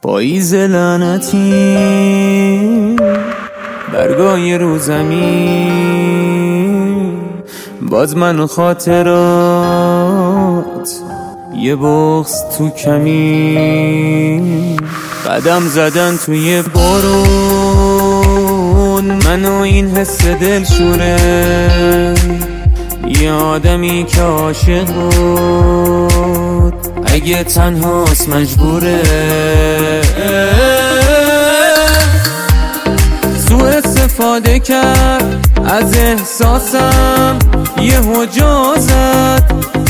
پاییز لعنتی برگای رو زمین، باز من و خاطرات یه بغض تو کمین. قدم زدن توی بارون، من و این حس دلشوره، یه آدمی که عاشق بود اگه تنهاست مجبوره. سوء استفاده کرد از احساسم، یه جا زد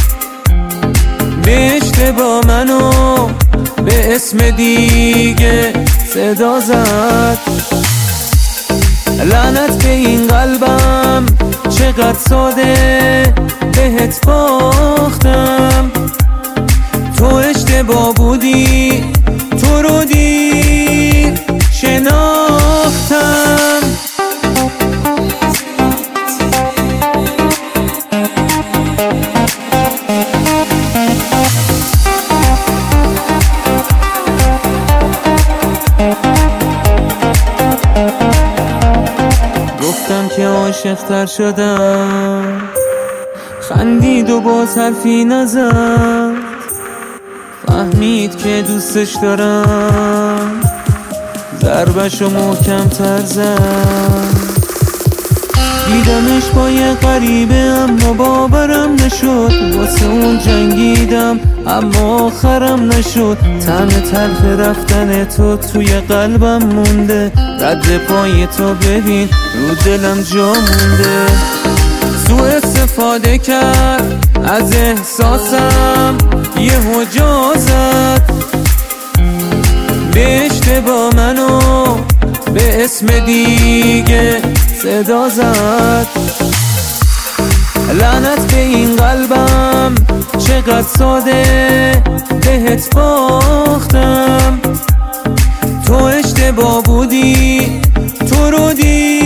به اشتباه منو به اسم دیگه صدا زد. لعنت به این قلبم چقدر ساده بهت باختم. تو اشتباه بودی، تو رو دیر شناختم. گفتم که عاشق تر شدم، خندید و باز حرفی نزد. فهمید که دوستش دارم، ضربشو محکم تر زد. دیدمش با یه غریبه اما باورم نشد، واسه اون جنگیدم اما آخرم نشد. طعم تلخ رفتن تو توی قلبم مونده، رد پای تو ببین رو دلم جا مونده. سوء استفاده کرد از احساسم، یه جا زد به اشتباه منو به اسم دیگه صدا زد. لعنت به این قلبم چقدر ساده بهت باختم. تو اشتباه بودی، تو رو دیر